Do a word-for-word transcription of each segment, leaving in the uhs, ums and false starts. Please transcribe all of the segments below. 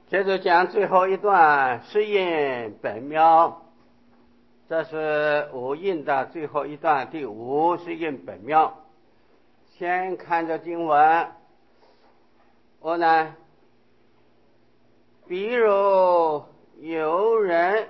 接着讲最后一段是印本妙，这是五印的最后一段，第五是印本妙。先看着经文，我呢，比如有人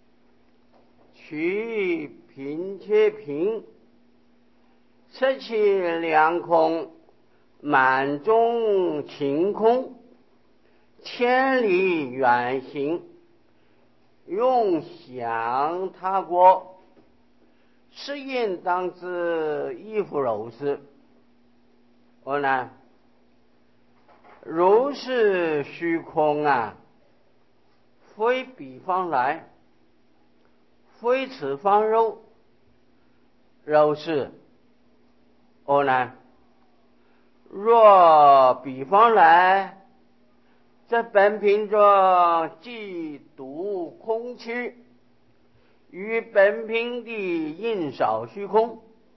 取贫且贫，色气良空，满中晴空，千里远行，用想他国，是应当知亦复如是。我呢，如是虚空啊，非彼方来，非此方入，如是。我呢，若彼方来，这本品中即独空气，与本品的应少虚空。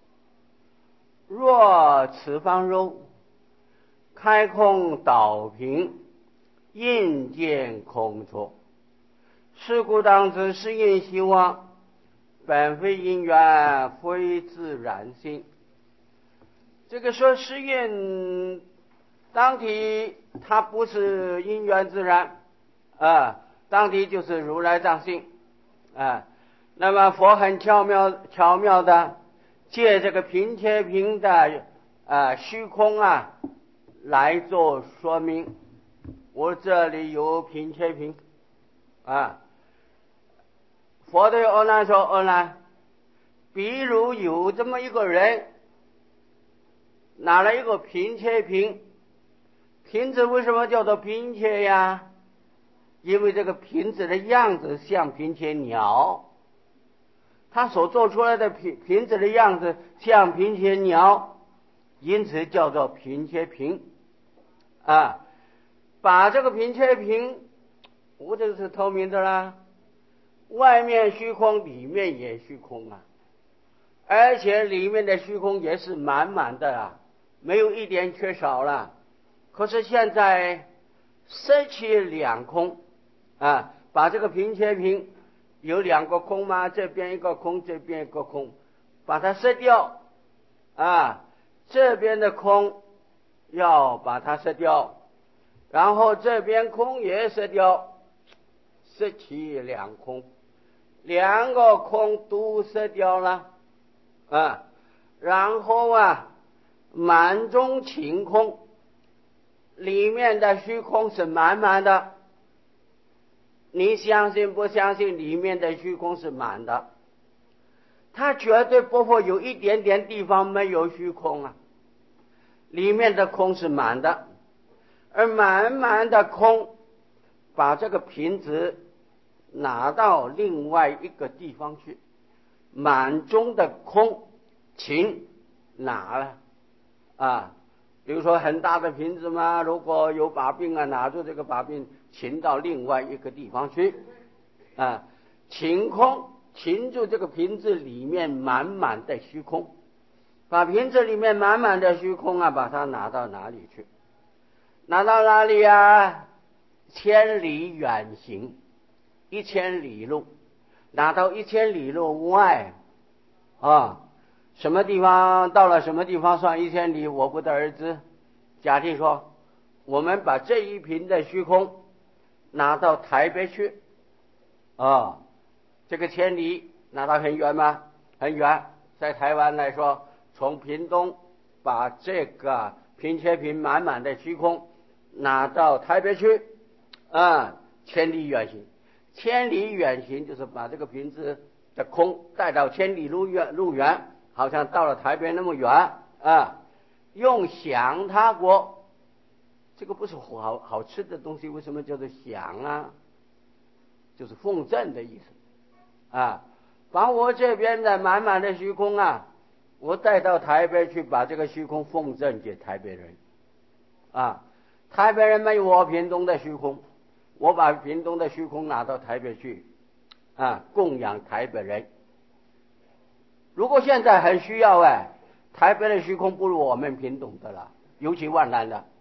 若此方入，开空导平，应见空处。是故当知是因希望，本非因缘，非自然性。这个说是因当体，它不是因缘自然啊，当体就是如来藏性啊。那么佛很巧妙巧妙的借这个贫且贫的啊虚空啊来做说明。我这里有贫且贫啊，佛对阿难说：阿难，比如有这么一个人，拿了一个贫且贫，贫字为什么叫做贫且呀？因为这个贫字的样子像贫且鸟，他所做出来的贫贫字的样子像贫且鸟，因此叫做贫且贫啊。把这个贫且贫，我这个是透明的啦，外面虚空，里面也虚空啊，而且里面的虚空也是满满的啊，没有一点缺少了。可是现在色气两空啊，把这个贫且贫有两个空吗？这边一个空，这边一个空，把它色掉啊，这边的空要把它色掉，然后这边空也色掉，色气两空，两个空都色掉了啊，然后啊，满中晴空，里面的虚空是满满的。你相信不相信里面的虚空是满的？它绝对不会有一点点地方没有虚空啊，里面的空是满的，而满满的空把这个瓶子拿到另外一个地方去，满中的空晴拿了啊，比如说很大的瓶子嘛，如果有把柄啊，拿住这个把柄擎到另外一个地方去啊，擎空擎住这个瓶子里面满满的虚空，把瓶子里面满满的虚空啊，把它拿到哪里去？拿到哪里啊？千里远行，一千里路，拿到一千里路外啊。什么地方到了什么地方算一千里，我不得而知。假定说，我们把这一瓶的虚空拿到台北去啊，这个千里拿到很远吗？很远。在台湾来说，从屏东把这个贫且贫满满的虚空拿到台北去啊，千里远行。千里远行就是把这个瓶子的空带到千里路远路远，好像到了台北那么远啊。用想他国，这个不是好好吃的东西，为什么叫做想啊？就是奉赠的意思啊。把我这边的满满的虚空啊，我带到台北去，把这个虚空奉赠给台北人啊。台北人没有我屏东的虚空，我把屏东的虚空拿到台北去啊，供养台北人。如果现在很需要哎，台北的虚空不如我们屏东的了，尤其万南的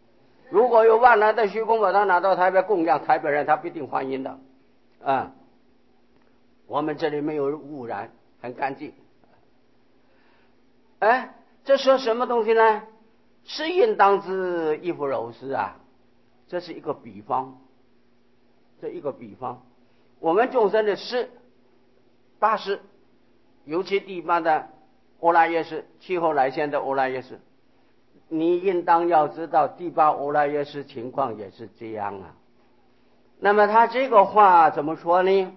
如果有万难的虚空把它拿到台北供养台北人，他必定欢迎的啊。我们这里没有污染，很干净。哎，这说什么东西呢？是应当知亦复如是啊，这是一个比方，这一个比方。我们众生的事八识，尤其第八的阿赖耶识，气候来现的阿赖耶识，你应当要知道第八阿赖耶识情况也是这样啊。那么他这个话怎么说呢？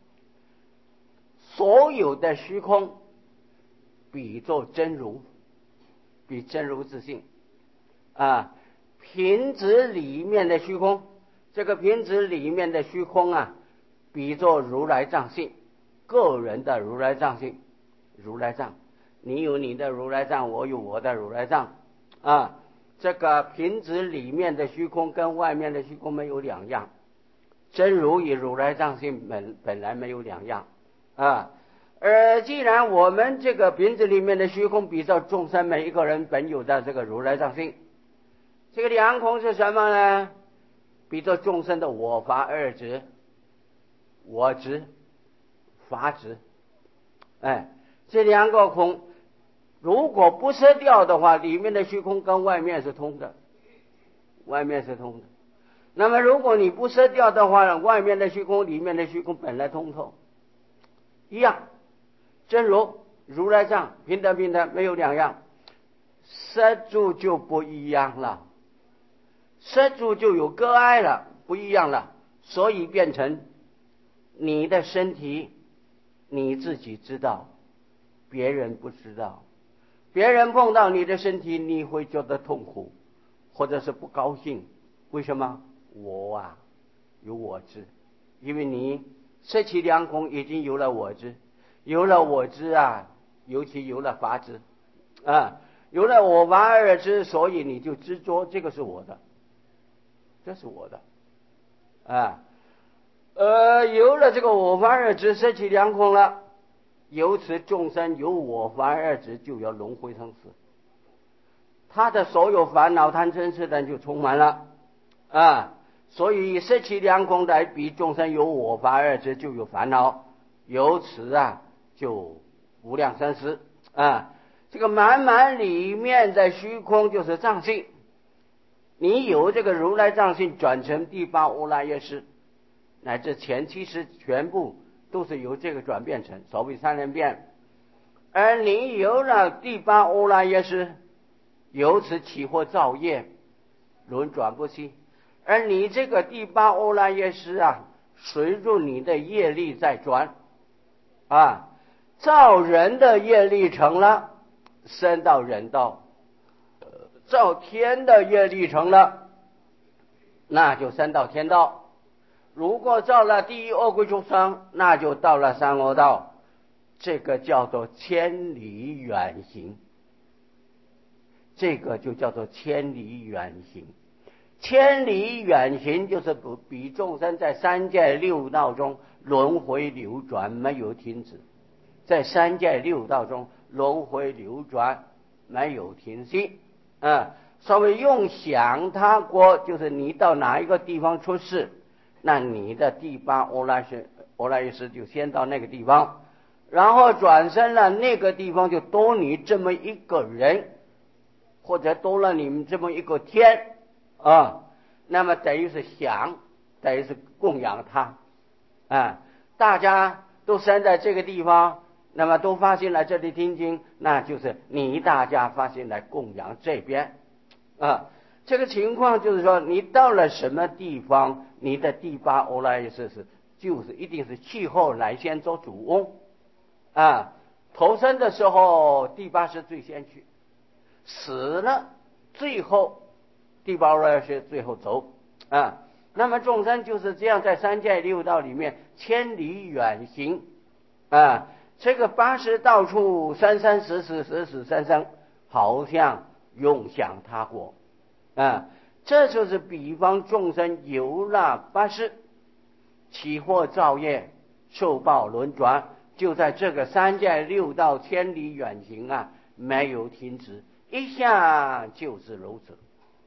所有的虚空比作真如，比真如自性啊。瓶子里面的虚空，这个瓶子里面的虚空啊，比作如来藏性，个人的如来藏性。如来藏，你有你的如来藏，我有我的如来藏啊。这个瓶子里面的虚空跟外面的虚空没有两样，真如与如来藏性本本来没有两样啊。而既然我们这个瓶子里面的虚空比照众生每一个人本有的这个如来藏性，这个两空是什么呢？比照众生的我法二执，我执法执。哎，这两个空如果不舍掉的话，里面的虚空跟外面是通的，外面是通的。那么如果你不舍掉的话，外面的虚空里面的虚空本来通透一样，真如如来藏平等平等，没有两样。舍住就不一样了，舍住就有割爱了，不一样了。所以变成你的身体你自己知道，别人不知道。别人碰到你的身体，你会觉得痛苦或者是不高兴。为什么？我啊有我知，因为你摄其两空已经有了我知，有了我知啊，尤其有了法知啊，有了我法二知，所以你就执着这个是我的，这是我的啊。呃，有了这个我法二知，摄其两空了，由此众生有我法二执，就要轮回生死，他的所有烦恼贪嗔痴等就充满了啊。所以摄其两空来比众生有我法二执，就有烦恼，由此啊就无量生死啊。这个满满里面的虚空就是藏性，你有这个如来藏性转成第八阿赖耶识，乃至前七识全部都是由这个转变成，所谓三人变。而你有了第八阿赖耶识，由此起惑造业，轮转不息。而你这个第八阿赖耶识啊，随着你的业力在转啊，造人的业力成了，升到人道；造天的业力成了，那就升到天道。如果造了第一恶鬼畜生，那就到了三恶道，这个叫做千里远行，这个就叫做千里远行。千里远行就是比众生在三界六道中轮回流转没有停止，在三界六道中轮回流转没有停息啊。所谓用想他国，就是你到哪一个地方出世，那你的第八阿赖耶阿赖耶识就先到那个地方，然后转身了，那个地方就多你这么一个人，或者多了你们这么一个天啊，那么等于是想，等于是供养他啊。大家都生在这个地方，那么都发心来这里听经，那就是你大家发心来供养这边啊。这个情况就是说，你到了什么地方，你的第八阿赖耶识是就是一定是气候来先做主翁啊。投生的时候第八识最先去，死了最后第八阿赖耶识最后走啊。那么众生就是这样在三界六道里面千里远行啊。这个八识到处生生死死死死生生，好像永享他国啊。这就是比方众生有了八识，起惑造业，受报轮转，就在这个三界六道千里远行啊，没有停止，一下就是如此。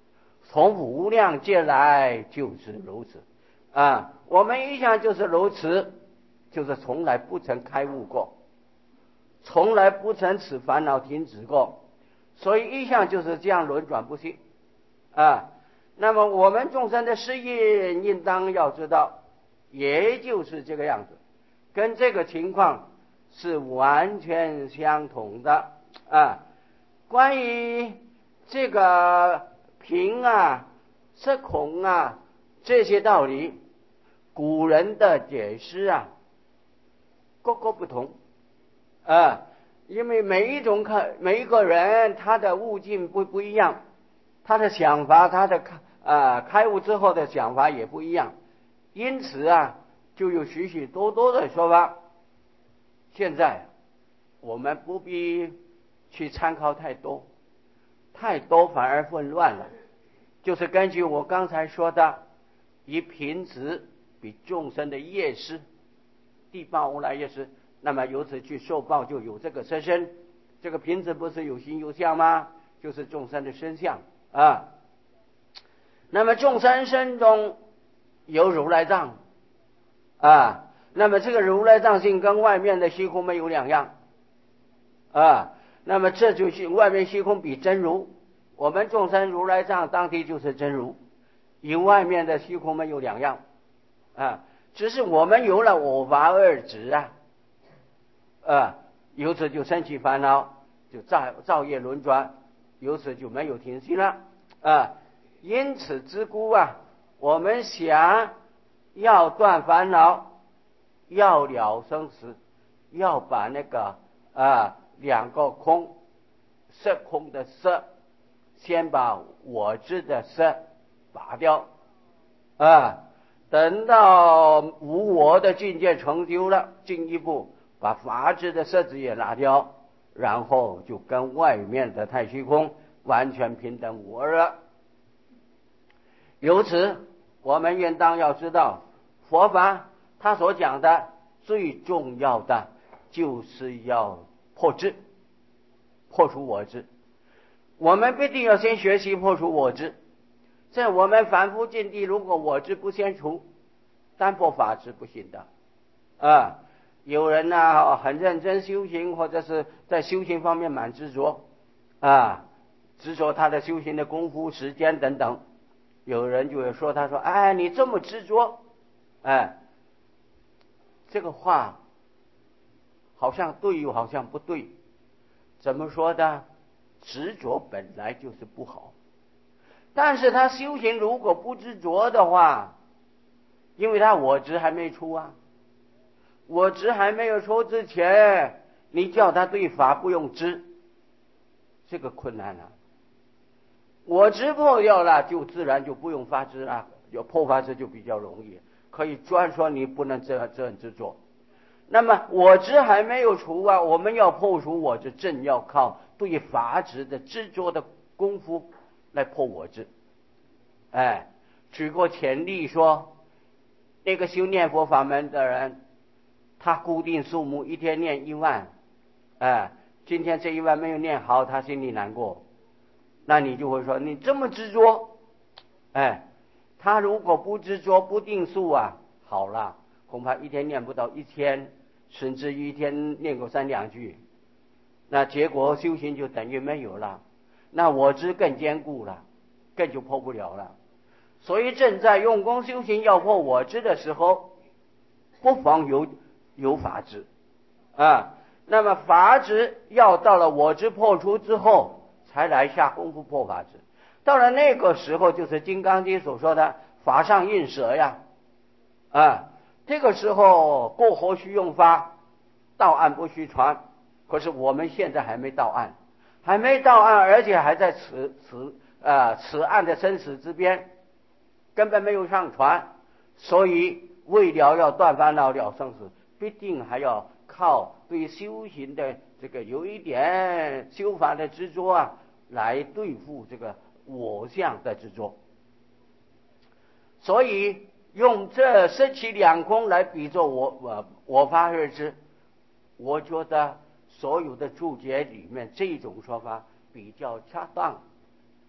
从无量劫来就是如此啊。我们一向就是如此，就是从来不曾开悟过，从来不曾使烦恼停止过，所以一向就是这样轮转不息啊。那么我们众生的事业应当要知道，也就是这个样子，跟这个情况是完全相同的啊。关于这个贫啊、色空啊这些道理，古人的解释啊各个不同啊，因为每一种看每一个人他的悟境不不一样，他的想法，他的开啊开悟之后的想法也不一样，因此啊就有许许多多的说法。现在我们不必去参考太多，太多反而混乱了。就是根据我刚才说的，以贫子比众生的业师，地报无来业师，那么由此去受报，就有这个色身。这个贫子不是有形有相吗？就是众生的身相啊。那么众生身中有如来藏啊，那么这个如来藏性跟外面的虚空没有两样啊。那么这就是外面虚空比真如，我们众生如来藏当体就是真如，与外面的虚空没有两样啊。只是我们有了我法二执啊，啊，由此就生起烦恼，就造造业轮转，由此就没有停息了啊。因此之故啊，我们想要断烦恼，要了生死，要把那个啊两个空，色空的色，先把我执的色拔掉啊。等到无我的境界成就了，进一步把法执的色执也拿掉，然后就跟外面的太虚空完全平等无二了。由此我们应当要知道，佛法他所讲的最重要的就是要破执，破除我执。我们必定要先学习破除我执。在我们凡夫境地，如果我执不先除，单破法执不行的啊。有人呢、啊、很认真修行，或者是在修行方面蛮执着啊，执着他的修行的功夫、时间等等。有人就会说，他说：“哎，你这么执着，哎，这个话好像对又好像不对。怎么说的？执着本来就是不好。但是他修行如果不执着的话，因为他我执还没出啊，我执还没有出之前，你叫他对法不用执，这个困难了。我执破掉了，就自然就不用法执了，有破法执就比较容易，可以专说你不能这样这样执着。那么我执还没有除啊，我们要破除我执，正要靠对法执的执着的功夫来破我执。哎，举过前例说，那个修念佛法门的人，他固定数目，一天念一万，哎，今天这一万没有念好，他心里难过。那你就会说，你这么执着，哎，他如果不执着不定数啊，好了，恐怕一天念不到一千，甚至一天念个三两句，那结果修行就等于没有了，那我执更坚固了，更就破不了了。所以正在用功修行要破我执的时候，不妨有有法执啊。那么法执要到了我执破除之后，才来下功夫破法执。到了那个时候，就是《金刚经》所说的法上应舍呀，啊，这个时候过河须用法，到岸不须船。可是我们现在还没到岸，还没到岸，而且还在此此啊此岸的生死之边，根本没有上船。所以为了要断烦恼了生死，必定还要靠对修行的这个有一点修法的执着啊，来对付这个我相的执着。所以用这摄其两空来比作我我我法二执，我觉得所有的注解里面这种说法比较恰当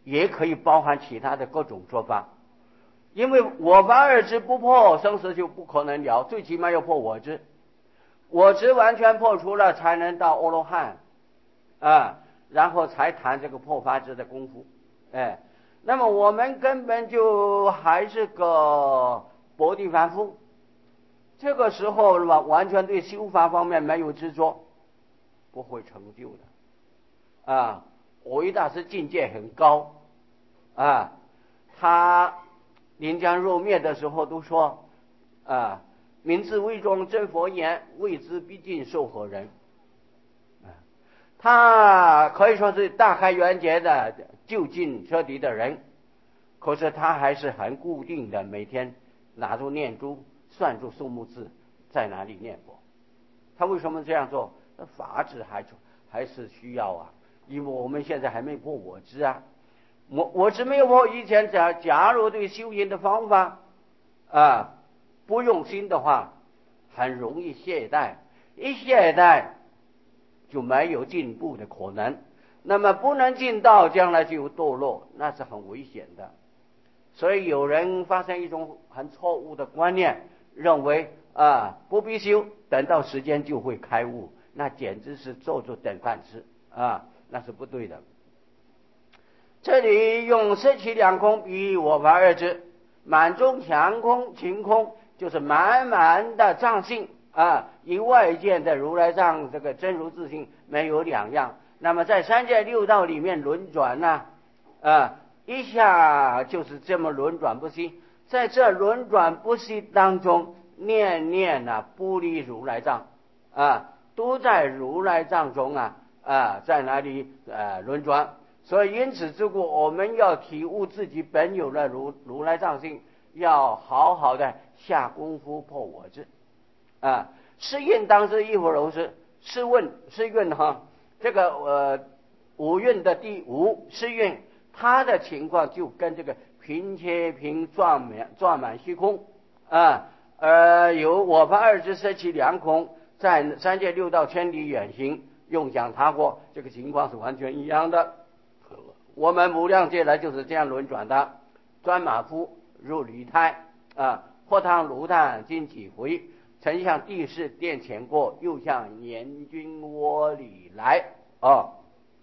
也可以包含其他的各种说法。因为我法二执不破，生死就不可能了，最起码要破我执，我执完全破除了，才能到阿罗汉啊，然后才谈这个破法执的功夫。哎，那么我们根本就还是个薄地凡夫，这个时候是吧，完全对修法方面没有执着，不会成就的啊。藕益大师境界很高啊，他临将入灭的时候都说啊，明知为中真佛言，未知必尽受何人。啊，他可以说是大开圆觉的究竟彻底的人，可是他还是很固定的每天拿住念珠，算住数目字，在哪里念佛。他为什么这样做？法执还还是需要啊，因为我们现在还没破我执啊。我我执没有破以前，假假如对修行的方法啊不用心的话，很容易懈怠，一懈怠就没有进步的可能，那么不能进道，将来就有堕落，那是很危险的。所以有人发生一种很错误的观念，认为啊不必修，等到时间就会开悟，那简直是做做等饭吃啊，那是不对的。这里用色起两空比喻我法二执，满中强空晴空，就是满满的藏性啊，与外见的如来藏这个真如自性没有两样。那么在三界六道里面轮转呢，啊，一下就是这么轮转不息，在这轮转不息当中，念念啊不离如来藏啊，都在如来藏中啊啊，在哪里呃轮转。所以因此之故，我们要体悟自己本有的如如来藏性，要好好的下功夫破我执啊。试运当知亦复如是。试问试运哈，这个呃五蕴的第五试运，它的情况就跟这个平切平转满转满虚空啊，呃有我法二执色起两空，在三界六道千里远行，用讲他过，这个情况是完全一样的。我们无量劫来就是这样轮转的，转马夫入驴胎啊，破汤炉炭经几回，曾向地势殿前过，又向年君窝里来啊。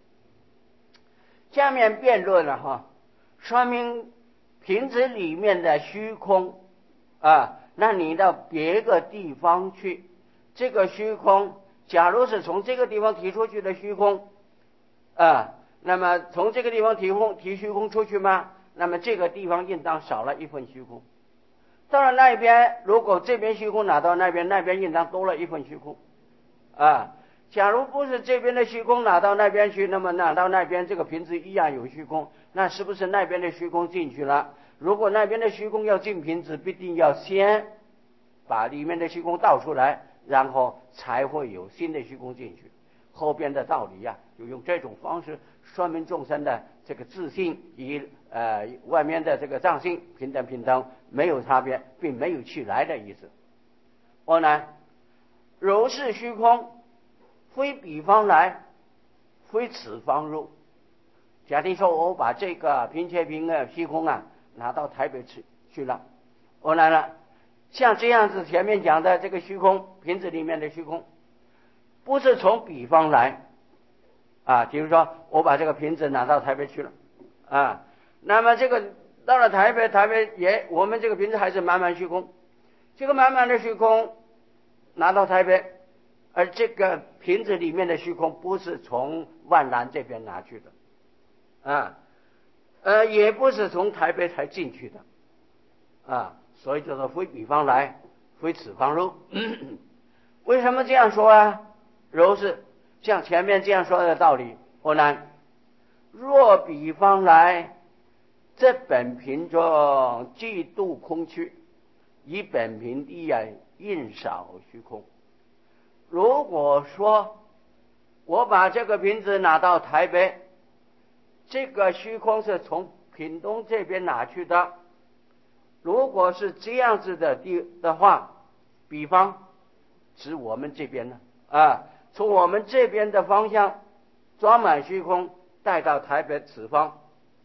下面辩论了哈，说明瓶子里面的虚空啊，那你到别个地方去，这个虚空假如是从这个地方提出去的虚空啊，那么从这个地方提空提虚空出去吗？那么这个地方应当少了一份虚空。到了那边，如果这边虚空拿到那边，那边应当多了一份虚空啊。假如不是这边的虚空拿到那边去，那么拿到那边这个瓶子一样有虚空，那是不是那边的虚空进去了？如果那边的虚空要进瓶子，必定要先把里面的虚空倒出来，然后才会有新的虚空进去。后边的道理呀、啊，就用这种方式说明众生的这个自信与呃外面的这个藏性平等平等，没有差别，并没有去来的意思。我呢，如是虚空，非彼方来，非此方入。假定说我把这个平切平的虚空啊拿到台北去去了，我来了，像这样子前面讲的这个虚空瓶子里面的虚空，不是从彼方来啊，比如说我把这个瓶子拿到台北去了啊，那么这个到了台北，台北也我们这个瓶子还是满满虚空，这个满满的虚空拿到台北，而这个瓶子里面的虚空不是从万南这边拿去的啊，呃，也不是从台北才进去的啊，所以叫做非彼方来，非此方入。为什么这样说啊？如是像前面这样说的道理。或难，若彼方来，这本瓶中既度空虚，以本瓶地啊应少虚空。如果说我把这个瓶子拿到台北，这个虚空是从屏东这边拿去的，如果是这样子的地的话，比方指我们这边呢啊，从我们这边的方向装满虚空带到台北此方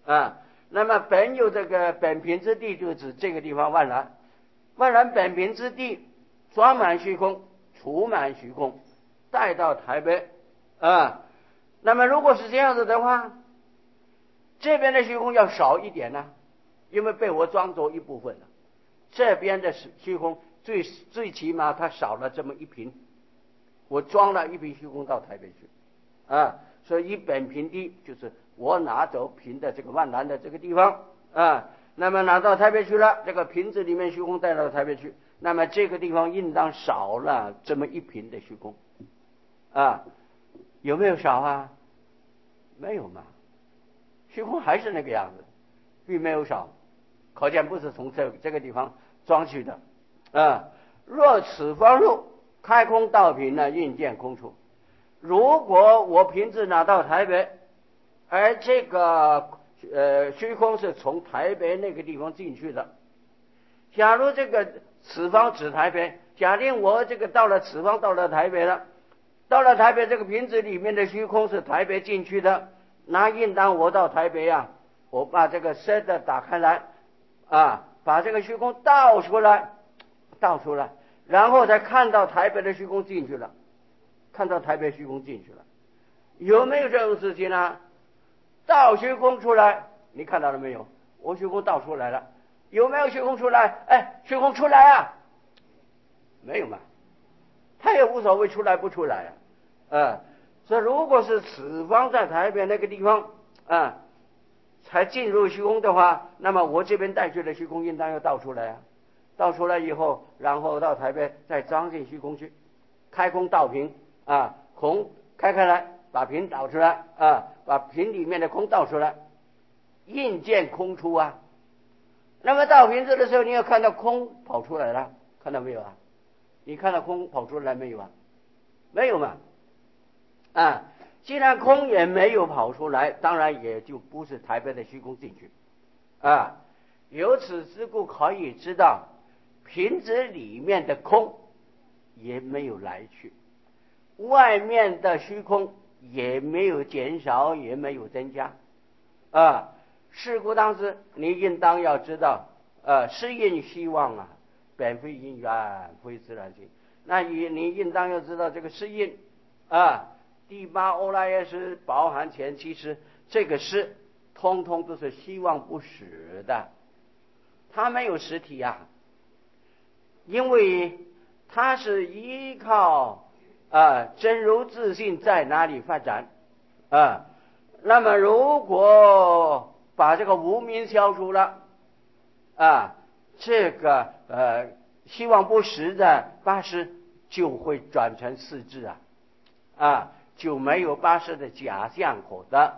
啊。那么本有这个本品之地，就指这个地方万然，万然本品之地装满虚空，除满虚空，带到台北啊。那么如果是这样子的话，这边的虚空要少一点呢，因为被我装走一部分了。这边的虚空最最起码它少了这么一瓶，我装了一瓶虚空到台北去啊。所以一本瓶地就是我拿走瓶的这个万难的这个地方啊，那么拿到台北去了，这个瓶子里面虚空带到台北去，那么这个地方应当少了这么一瓶的虚空啊。有没有少啊？没有嘛，虚空还是那个样子，并没有少，可见不是从这这个地方装去的啊。若此方入开空道品呢，应见空处。如果我瓶子拿到台北，而这个呃虚空是从台北那个地方进去的，假如这个此方指台北，假定我这个到了此方到了台北了，到了台北这个瓶子里面的虚空是台北进去的，那应当我到台北啊，我把这个塞的打开来啊，把这个虚空倒出来，倒出来，然后才看到台北的虚空进去了，看到台北虚空进去了。有没有这种事情呢？倒虚空出来，你看到了没有？我虚空倒出来了，有没有虚空出来？哎，虚空出来啊？没有嘛，他也无所谓出来不出来啊。呃，所以如果是此方在台北那个地方啊，才进入虚空的话，那么我这边带去的虚空应当要倒出来啊。倒出来以后，然后到台北再装进虚空去，开空倒瓶啊，空开开来，把瓶倒出来啊，把瓶里面的空倒出来，应见空出啊。那么倒瓶子的时候，你要看到空跑出来了，看到没有啊？你看到空跑出来没有啊？没有嘛。啊，既然空也没有跑出来，当然也就不是台北的虚空进去啊。由此之故，可以知道瓶子里面的空也没有来去，外面的虚空也没有减少，也没有增加啊。是故当时你应当要知道，呃，是因希望啊，本非因缘，非自然性。那你你应当要知道这个是因啊。第八欧拉耶识包含前七识，这个是通通都是希望不实的，它没有实体啊，因为它是依靠啊真如自性在哪里发展啊。那么如果把这个无明消除了啊，这个呃希望不实的八识就会转成四智啊啊。就没有八识的假象可得。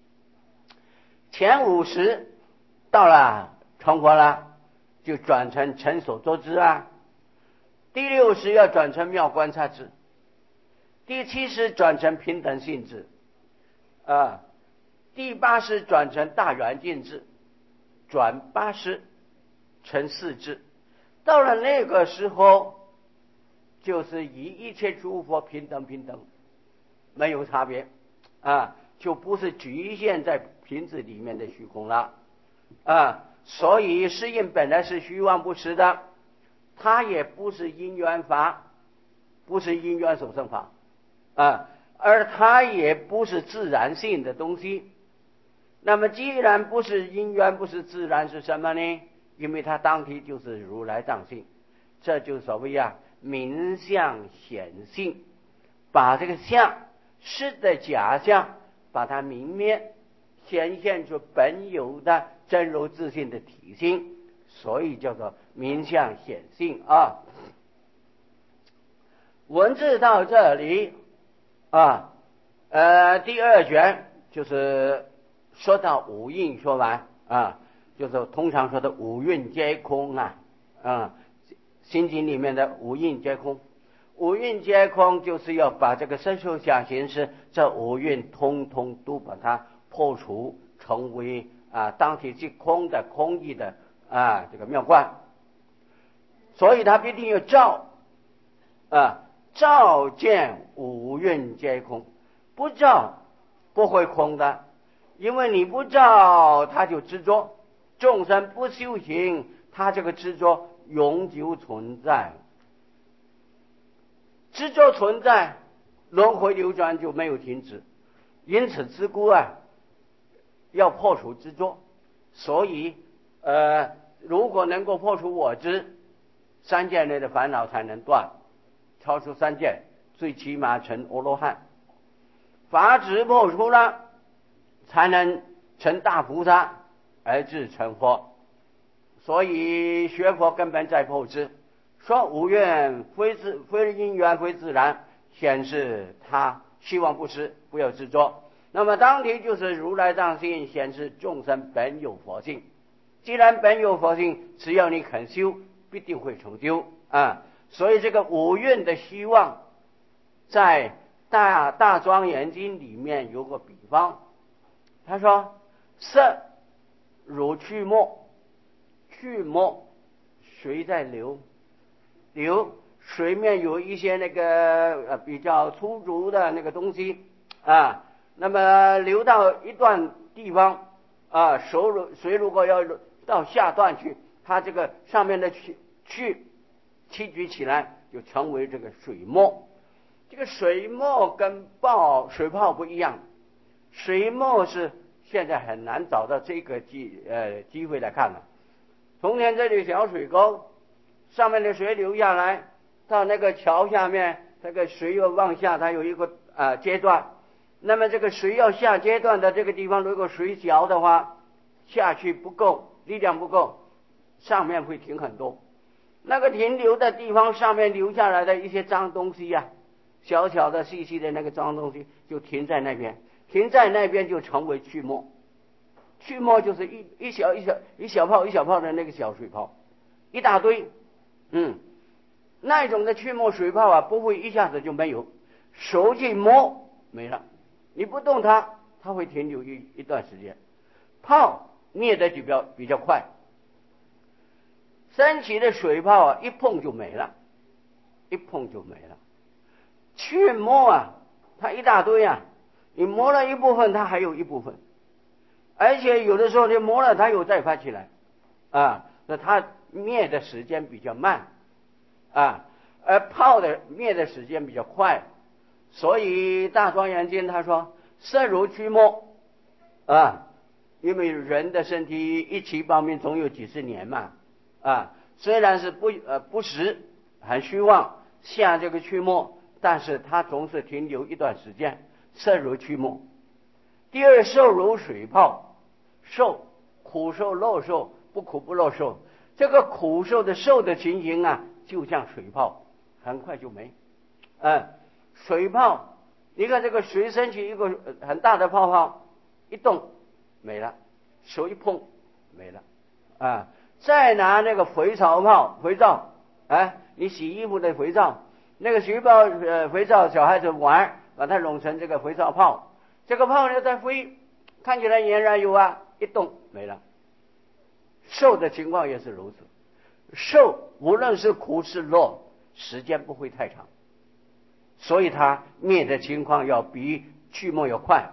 前五十到了成佛了，就转成成所作知啊。第六十要转成妙观察智，第七十转成平等性智啊，第八十转成大圆镜智，转八十成四智。到了那个时候，就是以一切诸佛平等平等，没有差别啊，就不是局限在瓶子里面的虚空了啊。所以是因本来是虚妄不实的，它也不是因缘法，不是因缘所生法啊，而它也不是自然性的东西。那么既然不是因缘，不是自然，是什么呢？因为它当体就是如来藏性，这就所谓啊明相显性，把这个相是的假象，把它明灭，显现出本有的真如自性的体性，所以叫做明相显性啊。文字到这里啊，呃，第二卷就是说到五蕴说完啊，就是通常说的五蕴皆空啊啊，心经里面的五蕴皆空。五蕴皆空，就是要把这个色受想行识这五蕴通通都把它破除，成为啊当体即空的空义的啊这个妙观。所以它必定要照啊照见五蕴皆空，不照不会空的。 因为你不造，他就执着；众生不修行，他这个执着永久存在。执着存在，轮回流转就没有停止。因此自古啊，要破除执着。所以呃，如果能够破除我执，三界内的烦恼才能断，超出三界，最起码成阿罗汉。法执破除了，才能成大菩萨，而至成佛。所以学佛根本在破执，说无愿非自非因缘非自然，显示他希望不失，不要执着。那么当题就是如来藏性，显示众生本有佛性。既然本有佛性，只要你肯修，必定会成就啊！所以这个五蕴的希望，在大大庄严经里面有个比方，他说色如去沫，去沫水在流，流水面有一些那个呃比较粗浊的那个东西啊，那么流到一段地方啊，水如水如果要到下段去，它这个上面的去去提举起来，就成为这个水沫。这个水沫跟泡水泡不一样，水沫是现在很难找到这个机呃机会来看了。从前这里小水沟，上面的水流下来，到那个桥下面，这个水又往下，它有一个呃阶段。那么这个水要下阶段的这个地方，如果水小的话，下去不够，力量不够，上面会停很多。那个停留的地方，上面流下来的一些脏东西呀、啊，小小的细细的那个脏东西就停在那边，停在那边就成为去沫。去沫就是一一小一小一小泡一小泡的那个小水泡，一大堆。嗯，那种的去沫水泡啊，不会一下子就没有，手去摸没了，你不动它，它会停留一一段时间。泡灭的就比较比较快，升起的水泡啊，一碰就没了，一碰就没了。去沫啊，它一大堆啊，你磨了一部分，它还有一部分，而且有的时候你磨了，它又再发起来啊，那它灭的时间比较慢啊，而泡的灭的时间比较快。所以大庄严经他说色如去沫啊，因为人的身体一起报命总有几十年嘛啊，虽然是不呃不实很虚妄下这个去沫，但是它总是停留一段时间，色如去沫。第二，受如水泡，受苦受乐受，不苦不乐受。这个苦受的受的情形啊，就像水泡，很快就没。嗯，水泡，你看这个水升起一个很大的泡泡，一动没了，手一碰没了啊。再拿那个肥皂泡，肥皂，哎，你洗衣服的肥皂，那个水泡呃肥皂，小孩子玩，把它弄成这个肥皂泡，这个泡呢在飞，看起来俨然有啊，一动没了。受的情况也是如此，受无论是苦是乐，时间不会太长，所以它灭的情况要比去沫要快。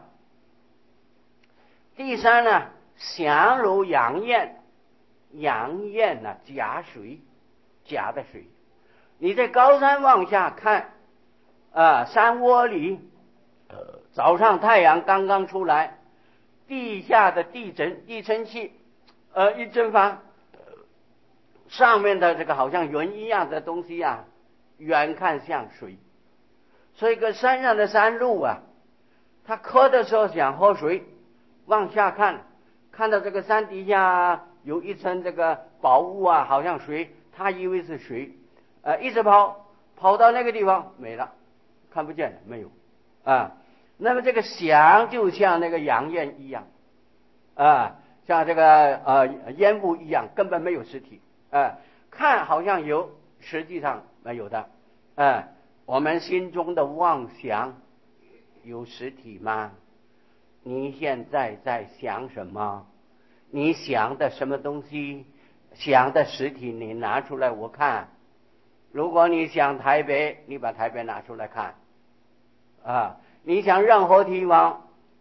第三呢，祥如阳焰，阳焰呢假水，假的水。你在高山往下看啊，山窝里，呃，早上太阳刚刚出来，地下的地震地尘气，呃，一蒸发，上面的这个好像云一样的东西啊，远看像水。所以跟山上的山路啊，他渴的时候想喝水，往下看，看到这个山底下有一层这个宝物啊，好像水，他以为是水，呃，一直跑，跑到那个地方没了，看不见了，没有啊。那么这个想就像那个阳焰一样啊，像这个呃烟雾一样，根本没有实体啊，看好像有，实际上没有的啊。我们心中的妄想有实体吗？你现在在想什么？你想的什么东西？想的实体你拿出来我看。如果你想台北，你把台北拿出来看啊。你想任何地方，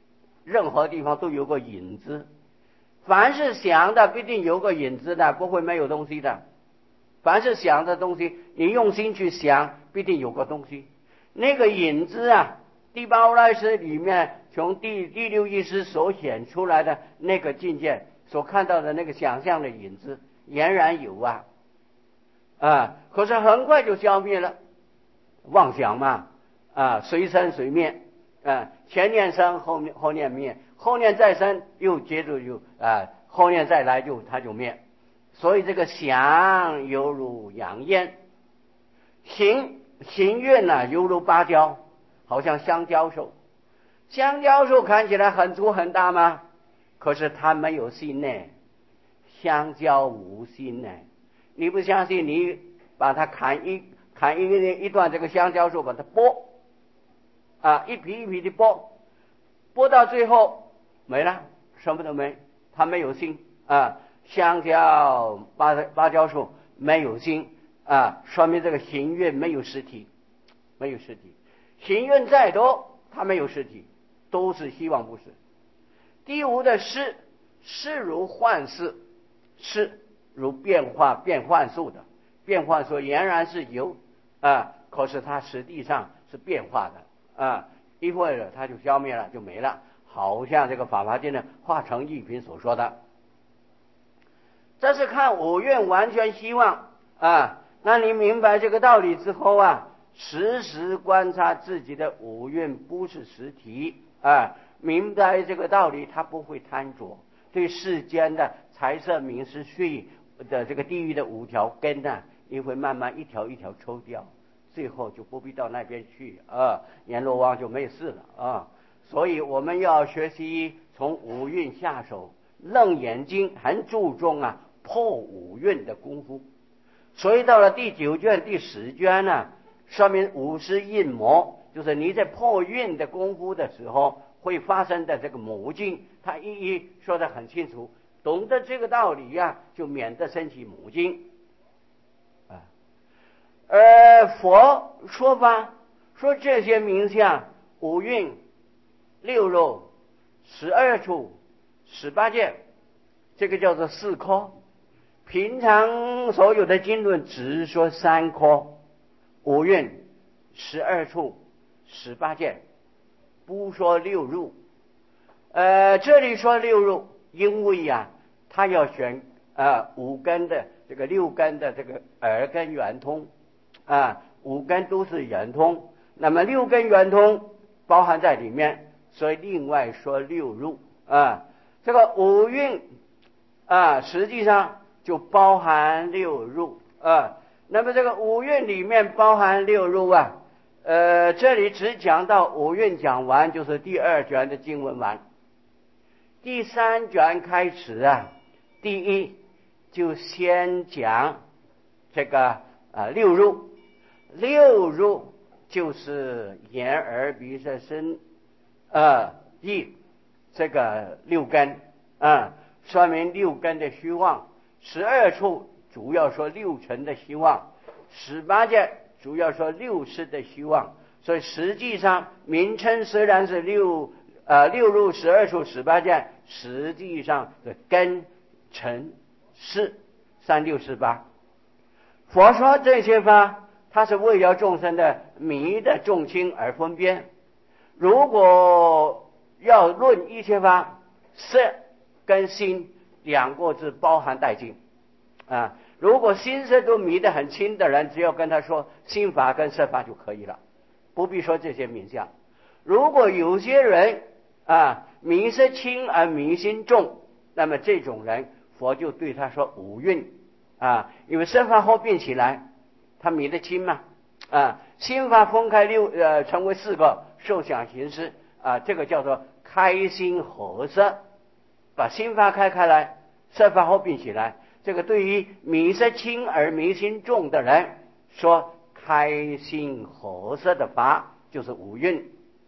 任何地方都有个影子。凡是想的必定有个影子的，不会没有东西的。凡是想的东西，你用心去想，必定有个东西。那个影子啊，第八如来识里面从第第六意识所显出来的那个境界，所看到的那个想象的影子，俨然有啊，啊，可是很快就消灭了。妄想嘛，啊，随生随灭，啊，前念生，后面后念灭，后念再生，又接着又啊，后念再来就它就灭。所以这个想犹如阳焰，行行愿呢、啊、犹如芭蕉，好像香蕉树。香蕉树看起来很粗很大吗？可是它没有心呢，香蕉无心呢。你不相信，你把它砍一砍一一段这个香蕉树，把它剥啊，一皮一皮的剥，剥到最后没了，什么都没，它没有心啊。香蕉芭芭蕉树没有心啊，说明这个行愿没有实体，没有实体。行愿再多，它没有实体，都是希望不是。第五的事，事如幻事，事如变化变幻术的，变幻术俨然是有啊，可是它实际上是变化的啊，一会儿它就消灭了，就没了，好像这个法华经的化成一品所说的。这是看五蕴完全希望啊，那你明白这个道理之后啊，时时观察自己的五蕴不是实体啊，明白这个道理，他不会贪着，对世间的财色名食睡的这个地狱的五条根呢、啊，你会慢慢一条一条抽掉，最后就不必到那边去啊，阎罗王就没事了啊。所以我们要学习从五蕴下手，楞严经很注重啊破五蕴的功夫。所以到了第九卷第十卷呢、啊，说明五识印魔，就是你在破蕴的功夫的时候会发生的这个魔境，他一一说得很清楚。懂得这个道理呀、啊，就免得生起魔境啊。而佛说法说这些名相、五蕴、六肉、十二处、十八界，这个叫做四科。平常所有的经论只说三科：五蕴、十二处、十八界，不说六入。呃，这里说六入，因为呀、啊，他要选啊五根的这个六根的这个耳根圆通啊，五根都是圆通，那么六根圆通包含在里面，所以另外说六入啊。这个五蕴啊，实际上就包含六入啊。那么这个五蕴里面包含六入啊，呃，这里只讲到五蕴讲完，就是第二卷的经文完。第三卷开始啊，第一就先讲这个啊六入，六入就是眼耳鼻舌身呃意这个六根啊，说明六根的虚妄。十二处主要说六尘的虚妄，十八界主要说六识的虚妄。所以实际上名称虽然是六呃六入、十二处、十八界，实际上的根尘识三六十八。佛说这些法，它是为了众生的迷的重轻而分辨。如果要论一切法，色跟心两个字包含殆尽啊。如果心色都迷得很轻的人，只要跟他说心法跟色法就可以了，不必说这些名相。如果有些人啊迷色轻而迷心重，那么这种人佛就对他说五蕴啊，因为色法后变起来，他迷得轻嘛啊，心法分开六呃成为四个受想行识啊，这个叫做开心合色，把心法开开来，色法后变起来。这个对于迷色轻而迷心重的人说开心合色的法就是五蕴。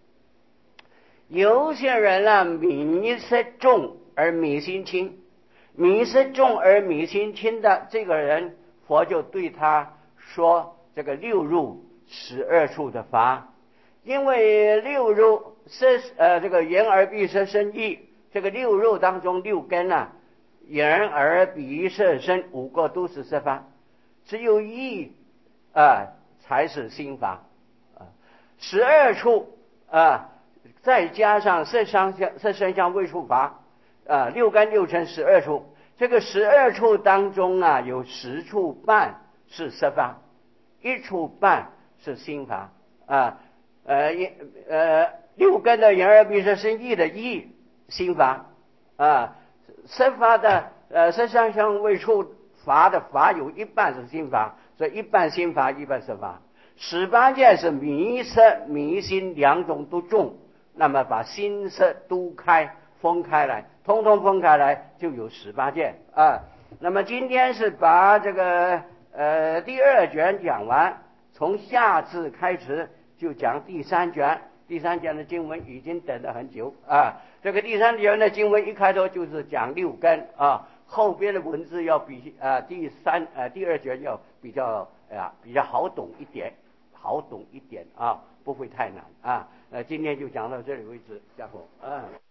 有些人啊迷色重而迷心轻，迷色重而迷心轻的这个人，佛就对他说这个六入十二处的法。 因为六肉色呃这个眼耳鼻舌身意，这个六肉当中六根啊，眼耳鼻舌身五个都是色法，只有意啊才是心法啊。十二处啊，再加上色香香色声香味触法啊，六根六尘十二处。这个十二处当中啊，有十处半是色法，一处半是心法啊。呃呃，六根的眼耳鼻舌身意的意心法啊，色法的呃色香香味触法的法有一半是心法，所以一半心法一半色法。十八界是迷色迷心两种都重，那么把心色都开分开来，通通分开来就有十八界啊。那么今天是把这个呃第二卷讲完，从下次开始就讲第三卷。第三卷的经文已经等了很久啊。这个第三卷的经文一开头就是讲六根啊，后边的文字要比啊第三呃第二卷要比较啊比较好懂一点，好懂一点啊，不会太难啊。呃，今天就讲到这里为止，下课啊。